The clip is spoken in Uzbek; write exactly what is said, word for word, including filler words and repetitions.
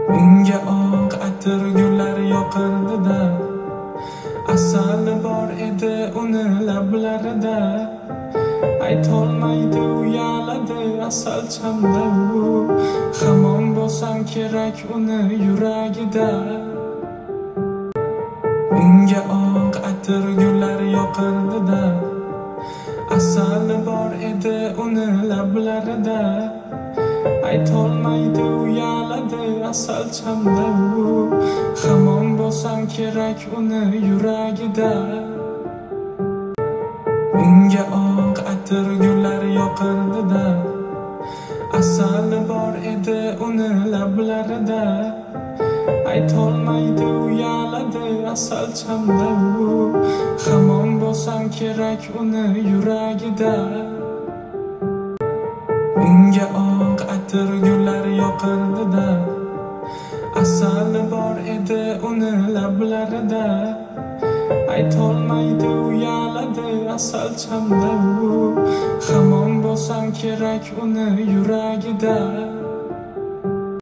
Unga oq atir gullar yoqirdi-da, asali bor edi uni lablarida. Aytolmaydi uyaladi asal chamda u, hamon bo'lsam kerak uni yuragida. Unga oq atir gullar yoqirdi-da, asali bor edi uni lablarida. Aytolmaydi uyaladi asal chamda u, hamon bo'lsam kerak uni yuragida. Unga oq atir gullar yoqirdi-da, asali bor edi uni lablarida. Aytolmaydi uyaladi asal chamda u, hamon bo'lsam kerak uni yuragida. Unga oq atir gullar yoqirdi-da, asali bor edi uni lablarida. Aytolmaydi uyaladi asal chamda u, hamon bo'lsam kerak uni yuragida.